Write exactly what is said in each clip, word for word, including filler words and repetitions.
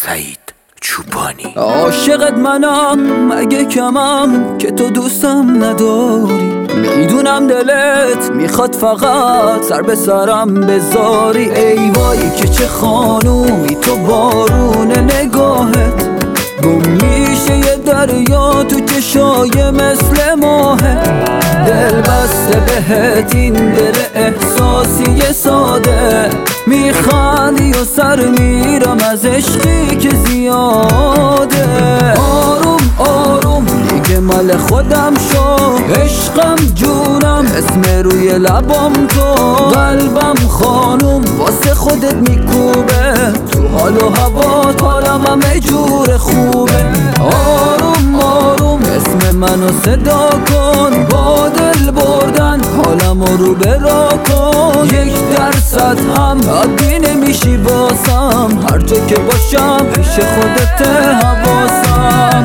سعید چوپانی. عاشقت منم مگه کمم که تو دوستم نداری؟ میدونم دلت میخواد فقط سر به سرم بذاری. ای وای که چه خانومی تو، بارون نگاهت گم میشه یه دریا تو چشای مثل ماهت. دل بسته بهت این دل احساسی ساده، میخندی و سر میرم از عشقی که زیاده. آروم آروم دیگه مال خودم شو، عشقم جونم اسم روی لبام تو. قلبم خانوم واسه خودت میکوبه، تو حال و هوات حالم همه جور خوبه. آروم آروم اسم منو صدا کن، با دل بردن حالمو رو برا کن. یک درصد هم عادی نمیشی باسم، هر جا که باشم پیش خودت حواسم.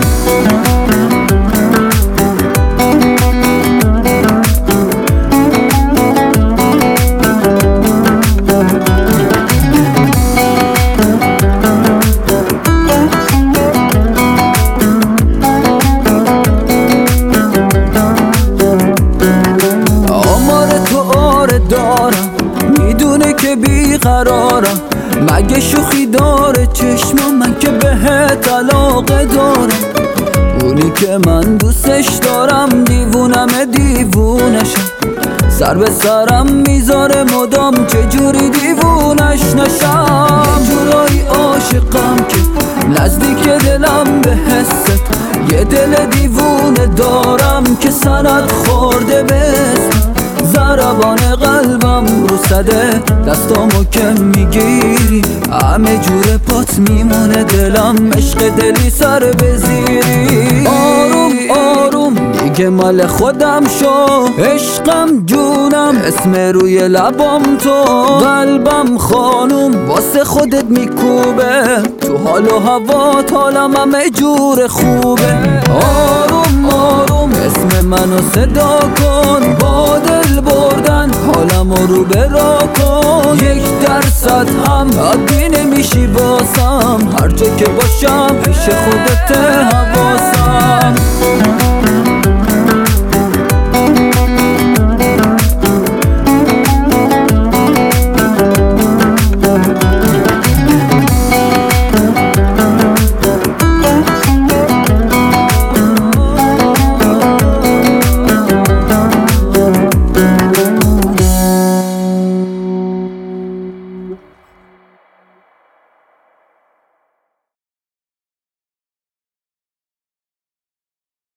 میدونه که بیقرارم، مگه شوخی داره چشم من که بهت علاقه دارم. اونی که من دوستش دارم دیوونم دیوونشم، سر به سرم میذاره مدام چجوری دیوونش نشم. یه جورایی عاشقم که نزدیک دلم به حست، یه دل دیوونه دارم که سند خورده به اسم. ضربان قلبم رو صده دستامو که میگیری، همه جور پات میمونه دلم عشق دلی سر بزیری. آروم آروم دیگه مال خودم شو، عشقم جونم اسم روی لبام تو. قلبم خانوم واسه خودت میکوبه، تو حال و هوات حالم همه جور خوبه. آروم آروم اسم منو صدا کن، با دل بردن حالمو رو برا کن. یک درصد هم عادی نمیشی باسم، هر جا که باشم پیش خودت